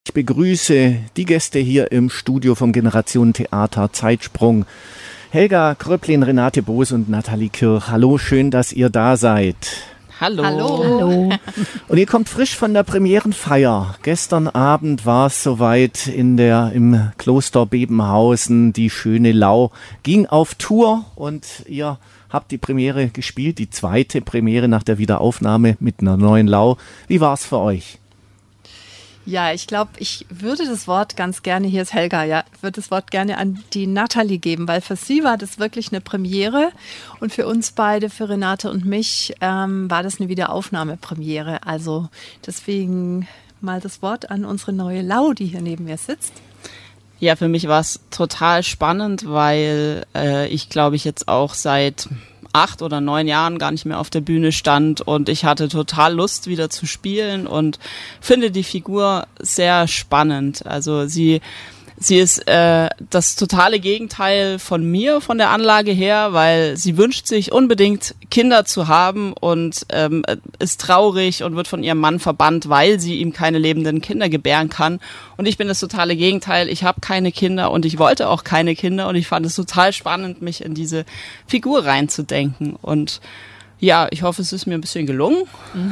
Ich begrüße die Gäste hier im Studio vom Generationentheater Zeitsprung. Helga Kröpplin, Renate Boos und Nathalie Kirch. Hallo, schön, dass ihr da seid. Hallo. Hallo. Und ihr kommt frisch von der Premierenfeier. Gestern Abend war es soweit im Kloster Bebenhausen. Die schöne Lau ging auf Tour und ihr habt die Premiere gespielt, die zweite Premiere nach der Wiederaufnahme mit einer neuen Lau. Wie war es für euch? Ja, ich glaube, ich würde das Wort ganz gerne, hier ist Helga, würde das Wort gerne an die Nathalie geben, weil für sie war das wirklich eine Premiere und für uns beide, für Renate und mich, war das eine Wiederaufnahmepremiere. Also deswegen mal das Wort an unsere neue Lau, die hier neben mir sitzt. Ja, für mich war es total spannend, weil ich glaube ich jetzt auch seit 8 oder 9 Jahren gar nicht mehr auf der Bühne stand und ich hatte total Lust wieder zu spielen und finde die Figur sehr spannend. Also sie ist das totale Gegenteil von mir, von der Anlage her, weil sie wünscht sich unbedingt Kinder zu haben und ist traurig und wird von ihrem Mann verbannt, weil sie ihm keine lebenden Kinder gebären kann. Und ich bin das totale Gegenteil. Ich habe keine Kinder und ich wollte auch keine Kinder und ich fand es total spannend, mich in diese Figur reinzudenken. Und ja, ich hoffe, es ist mir ein bisschen gelungen.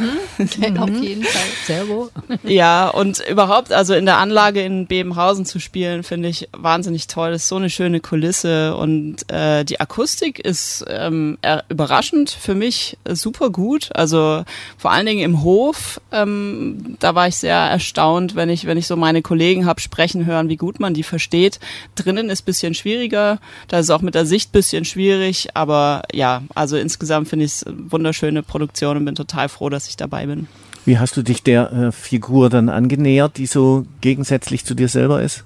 Auf jeden Fall. Sehr wohl. Ja, und überhaupt, also in der Anlage in Bebenhausen zu spielen, finde ich wahnsinnig toll. Das ist so eine schöne Kulisse und die Akustik ist überraschend für mich super gut. Also vor allen Dingen im Hof, da war ich sehr erstaunt, wenn ich so meine Kollegen habe sprechen hören, wie gut man die versteht. Drinnen ist ein bisschen schwieriger, da ist es auch mit der Sicht ein bisschen schwierig, aber ja, also insgesamt finde ich es wunderschöne Produktion und bin total froh, dass ich dabei bin. Wie hast du dich der Figur dann angenähert, die so gegensätzlich zu dir selber ist?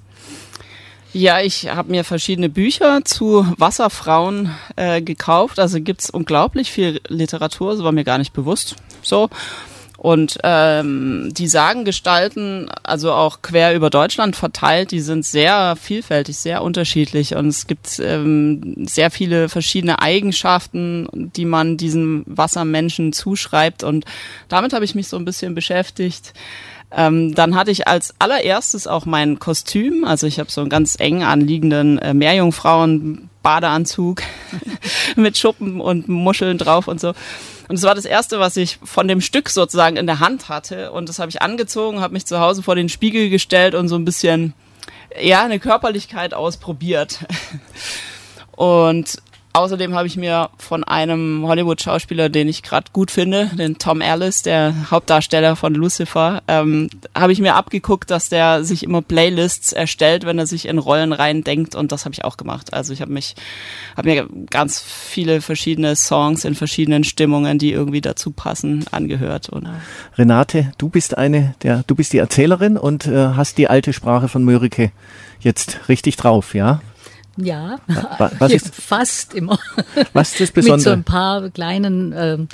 Ja, ich habe mir verschiedene Bücher zu Wasserfrauen gekauft. Also gibt's unglaublich viel Literatur, das war mir gar nicht bewusst. So. Und die Sagengestalten, also auch quer über Deutschland verteilt, die sind sehr vielfältig, sehr unterschiedlich. Und es gibt sehr viele verschiedene Eigenschaften, die man diesen Wassermenschen zuschreibt. Und damit habe ich mich so ein bisschen beschäftigt. Dann hatte ich als allererstes auch mein Kostüm. Also ich habe so einen ganz eng anliegenden Meerjungfrauen-Badeanzug mit Schuppen und Muscheln drauf und so. Und es war das Erste, was ich von dem Stück sozusagen in der Hand hatte. Und das habe ich angezogen, habe mich zu Hause vor den Spiegel gestellt und so ein bisschen, ja, eine Körperlichkeit ausprobiert. Und außerdem habe ich mir von einem Hollywood-Schauspieler, den ich gerade gut finde, den Tom Ellis, der Hauptdarsteller von Lucifer, habe ich mir abgeguckt, dass der sich immer Playlists erstellt, wenn er sich in Rollen reindenkt, und das habe ich auch gemacht. Also ich habe mir ganz viele verschiedene Songs in verschiedenen Stimmungen, die irgendwie dazu passen, angehört. Und Renate, du bist die Erzählerin und hast die alte Sprache von Mörike jetzt richtig drauf, ja? Ja, was ist, fast immer. Was ist das Besondere? Mit so ein paar kleinen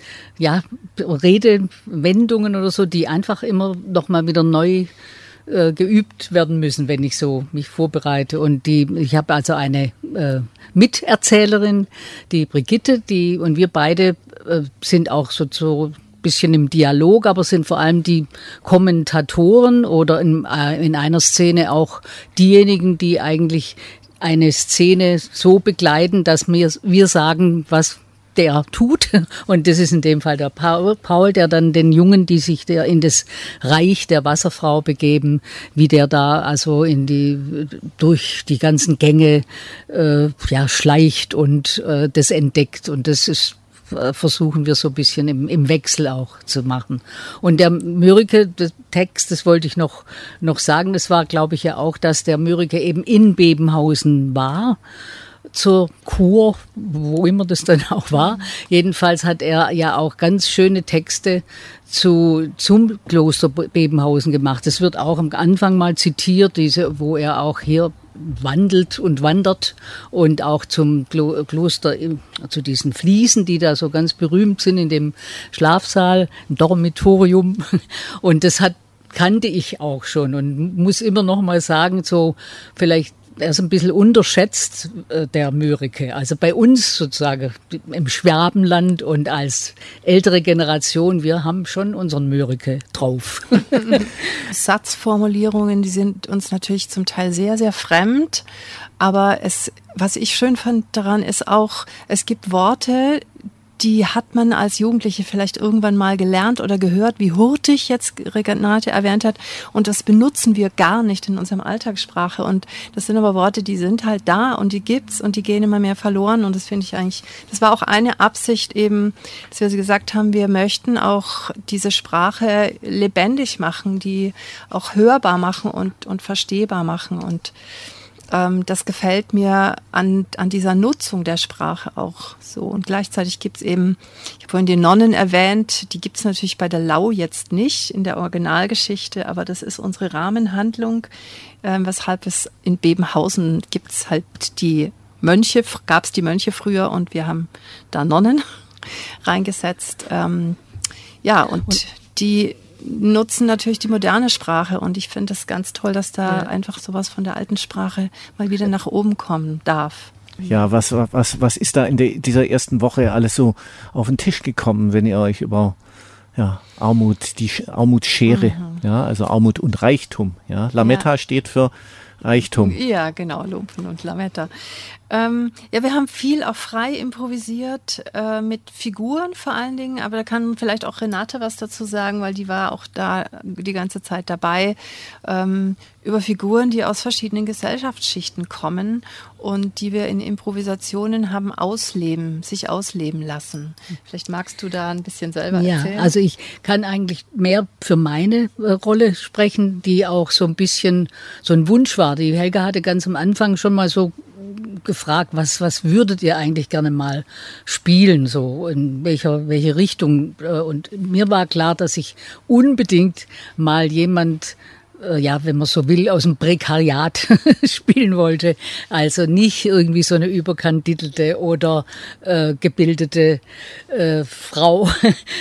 Redewendungen oder so, die einfach immer noch mal wieder neu geübt werden müssen, wenn ich so mich vorbereite. Und ich habe also eine Miterzählerin, die Brigitte, und wir beide sind auch so bisschen im Dialog, aber sind vor allem die Kommentatoren oder in einer Szene auch diejenigen, die eigentlich eine Szene so begleiten, dass wir sagen, was der tut. Und das ist in dem Fall der Paul, der dann den Jungen, die sich in das Reich der Wasserfrau begeben, wie der da also durch die ganzen Gänge schleicht und das entdeckt. Und das versuchen wir so ein bisschen im Wechsel auch zu machen. Und der Mörike-Text, das wollte ich noch sagen, das war, glaube ich, ja auch, dass der Mörike eben in Bebenhausen war, zur Kur, wo immer das dann auch war. Jedenfalls hat er ja auch ganz schöne Texte zum Kloster Bebenhausen gemacht. Das wird auch am Anfang mal zitiert, wo er auch hier wandelt und wandert und auch zum Kloster, zu diesen Fliesen, die da so ganz berühmt sind in dem Schlafsaal, im Dormitorium. Und das kannte ich auch schon und muss immer noch mal sagen, so vielleicht er ist ein bisschen unterschätzt, der Mörike. Also bei uns sozusagen im Schwabenland und als ältere Generation, wir haben schon unseren Mörike drauf. Satzformulierungen, die sind uns natürlich zum Teil sehr, sehr fremd. Aber was ich schön fand daran ist auch, es gibt Worte, die hat man als Jugendliche vielleicht irgendwann mal gelernt oder gehört, wie hurtig jetzt Renate erwähnt hat. Und das benutzen wir gar nicht in unserem Alltagssprache. Und das sind aber Worte, die sind halt da und die gibt's und die gehen immer mehr verloren. Und das finde ich eigentlich, das war auch eine Absicht eben, dass wir gesagt haben, wir möchten auch diese Sprache lebendig machen, die auch hörbar machen und verstehbar machen. Und das gefällt mir an dieser Nutzung der Sprache auch so. Und gleichzeitig gibt's eben, ich habe vorhin die Nonnen erwähnt, die gibt's natürlich bei der Lau jetzt nicht in der Originalgeschichte, aber das ist unsere Rahmenhandlung, weshalb es in Bebenhausen gibt's halt gab's die Mönche früher und wir haben da Nonnen reingesetzt. Und die nutzen natürlich die moderne Sprache und ich finde es ganz toll, dass da einfach sowas von der alten Sprache mal wieder nach oben kommen darf. Ja, was ist da in dieser ersten Woche alles so auf den Tisch gekommen, wenn ihr euch über Armut, die Armutsschere, also Armut und Reichtum, Lametta steht für Reichtum. Ja, genau, Lumpen und Lametta. Wir haben viel auch frei improvisiert, mit Figuren vor allen Dingen, aber da kann vielleicht auch Renate was dazu sagen, weil die war auch da die ganze Zeit dabei, über Figuren, die aus verschiedenen Gesellschaftsschichten kommen und die wir in Improvisationen haben sich ausleben lassen. Vielleicht magst du da ein bisschen selber erzählen. Ja, also ich kann eigentlich mehr für meine Rolle sprechen, die auch so ein bisschen so ein Wunsch war. Die Helga hatte ganz am Anfang schon mal so gefragt, was würdet ihr eigentlich gerne mal spielen, so in welche Richtung? Und mir war klar, dass ich unbedingt mal jemand, wenn man so will, aus dem Prekariat spielen wollte. Also nicht irgendwie so eine überkandidelte oder gebildete Frau,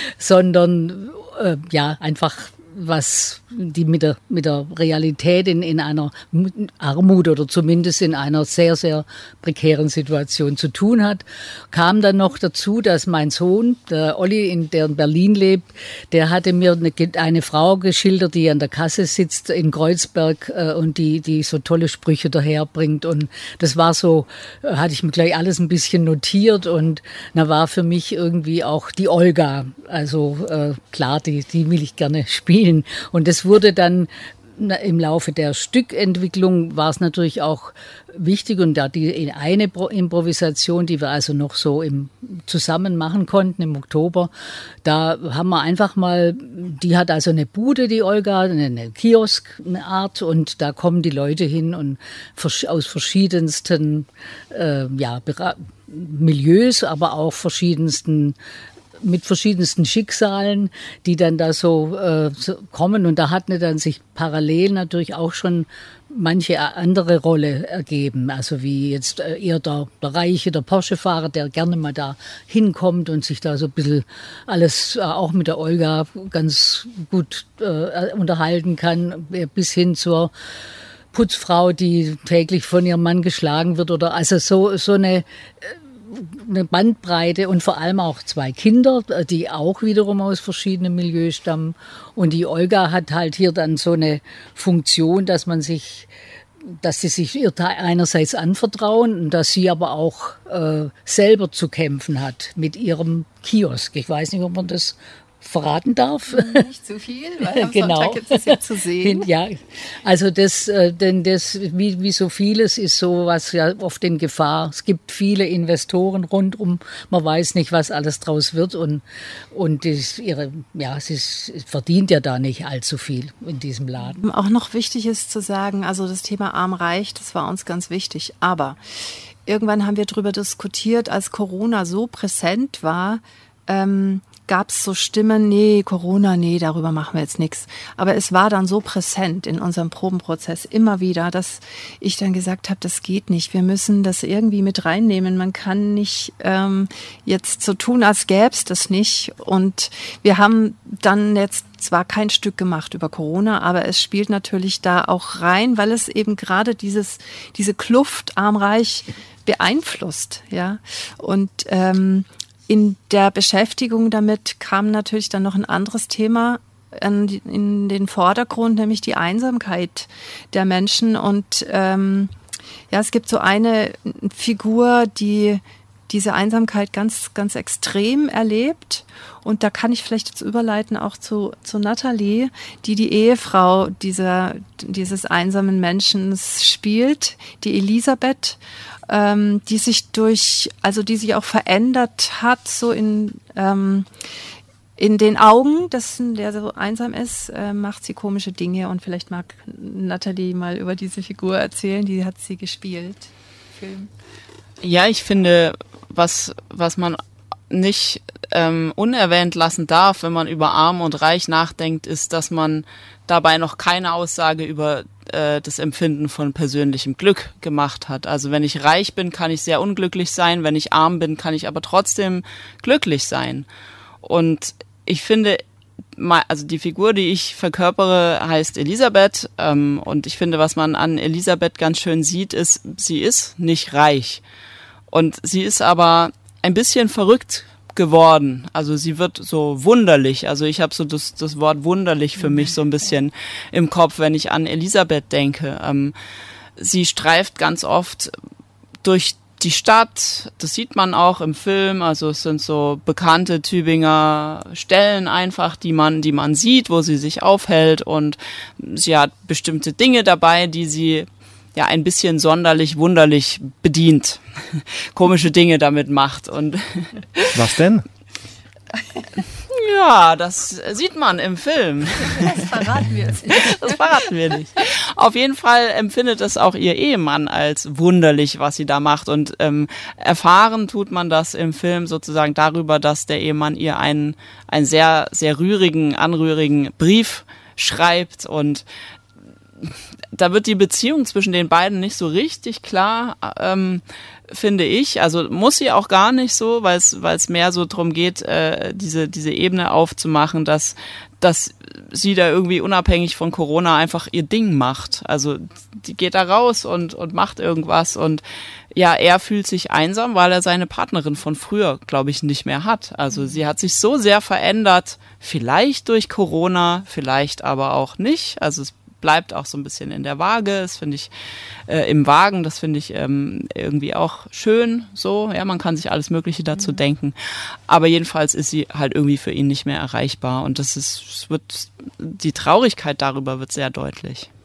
sondern einfach was die mit der Realität in einer Armut oder zumindest in einer sehr, sehr prekären Situation zu tun hat. Kam dann noch dazu, dass mein Sohn, der Olli, der in Berlin lebt, der hatte mir eine Frau geschildert, die an der Kasse sitzt in Kreuzberg und die so tolle Sprüche daherbringt. Und das war so, hatte ich mir gleich alles ein bisschen notiert und da war für mich irgendwie auch die Olga. Also klar, die will ich gerne spielen. Und das wurde dann im Laufe der Stückentwicklung war es natürlich auch wichtig und da die eine Improvisation, die wir also noch so zusammen machen konnten im Oktober, da haben wir einfach mal, die hat also eine Bude, die Olga, eine Kiosk, eine Art und da kommen die Leute hin und aus verschiedensten Milieus, aber auch mit verschiedensten Schicksalen, die dann da so kommen. Und da hat dann sich parallel natürlich auch schon manche andere Rolle ergeben. Also wie jetzt eher der Reiche, der Porsche-Fahrer, der gerne mal da hinkommt und sich da so ein bisschen alles auch mit der Olga ganz gut unterhalten kann, bis hin zur Putzfrau, die täglich von ihrem Mann geschlagen wird oder also so eine Bandbreite und vor allem auch 2 Kinder, die auch wiederum aus verschiedenen Milieus stammen. Und die Olga hat halt hier dann so eine Funktion, dass sie sich ihr einerseits anvertrauen und dass sie aber auch selber zu kämpfen hat mit ihrem Kiosk. Ich weiß nicht, ob man das verraten darf. Nicht zu viel, weil am Sonntag gibt es ja zu sehen. Ja, also denn das, wie so vieles ist sowas ja oft in Gefahr. Es gibt viele Investoren rundum, man weiß nicht, was alles draus wird und sie verdient ja da nicht allzu viel in diesem Laden. Auch noch wichtig ist zu sagen, also das Thema Arm-Reich, das war uns ganz wichtig, aber irgendwann haben wir darüber diskutiert, als Corona so präsent war, gab es so Stimmen, nee, Corona, nee, darüber machen wir jetzt nichts. Aber es war dann so präsent in unserem Probenprozess immer wieder, dass ich dann gesagt habe, das geht nicht. Wir müssen das irgendwie mit reinnehmen. Man kann nicht jetzt so tun, als gäbe es das nicht. Und wir haben dann jetzt zwar kein Stück gemacht über Corona, aber es spielt natürlich da auch rein, weil es eben gerade diese Kluft arm-reich beeinflusst, ja. Und in der Beschäftigung damit kam natürlich dann noch ein anderes Thema in den Vordergrund, nämlich die Einsamkeit der Menschen. Und es gibt so eine Figur, die diese Einsamkeit ganz, ganz extrem erlebt. Und da kann ich vielleicht jetzt überleiten auch zu Nathalie, die Ehefrau dieses einsamen Menschen spielt, die Elisabeth, die sich auch verändert hat, so in den Augen dessen, der so einsam ist, macht sie komische Dinge. Und vielleicht mag Nathalie mal über diese Figur erzählen, die hat sie gespielt. Film. Ja, ich finde, was man nicht unerwähnt lassen darf, wenn man über Arm und Reich nachdenkt, ist, dass man dabei noch keine Aussage über das Empfinden von persönlichem Glück gemacht hat. Also wenn ich reich bin, kann ich sehr unglücklich sein. Wenn ich arm bin, kann ich aber trotzdem glücklich sein. Und ich finde, also die Figur, die ich verkörpere, heißt Elisabeth. Und ich finde, was man an Elisabeth ganz schön sieht, ist, sie ist nicht reich. Und sie ist aber ein bisschen verrückt geworden. Also sie wird so wunderlich. Also ich habe so das Wort wunderlich für mich so ein bisschen im Kopf, wenn ich an Elisabeth denke. Sie streift ganz oft durch die Stadt. Das sieht man auch im Film. Also es sind so bekannte Tübinger Stellen einfach, die man sieht, wo sie sich aufhält. Und sie hat bestimmte Dinge dabei, die sie ja ein bisschen sonderlich wunderlich bedient, komische Dinge damit macht. Und was denn? Ja, das sieht man im Film. Das verraten wir jetzt nicht. Das verraten wir nicht. Auf jeden Fall empfindet es auch ihr Ehemann als wunderlich, was sie da macht. Und erfahren tut man das im Film sozusagen darüber, dass der Ehemann ihr einen sehr, sehr anrührigen Brief schreibt. Und da wird die Beziehung zwischen den beiden nicht so richtig klar, finde ich. Also muss sie auch gar nicht so, weil es mehr so drum geht, diese Ebene aufzumachen, dass sie da irgendwie unabhängig von Corona einfach ihr Ding macht. Also die geht da raus und macht irgendwas. Und ja, er fühlt sich einsam, weil er seine Partnerin von früher, glaube ich, nicht mehr hat. Also sie hat sich so sehr verändert, vielleicht durch Corona, vielleicht aber auch nicht. Also es bleibt auch so ein bisschen in der Waage, das finde ich im Wagen, das finde ich irgendwie auch schön, so, ja, man kann sich alles Mögliche dazu denken, aber jedenfalls ist sie halt irgendwie für ihn nicht mehr erreichbar und die Traurigkeit darüber wird sehr deutlich.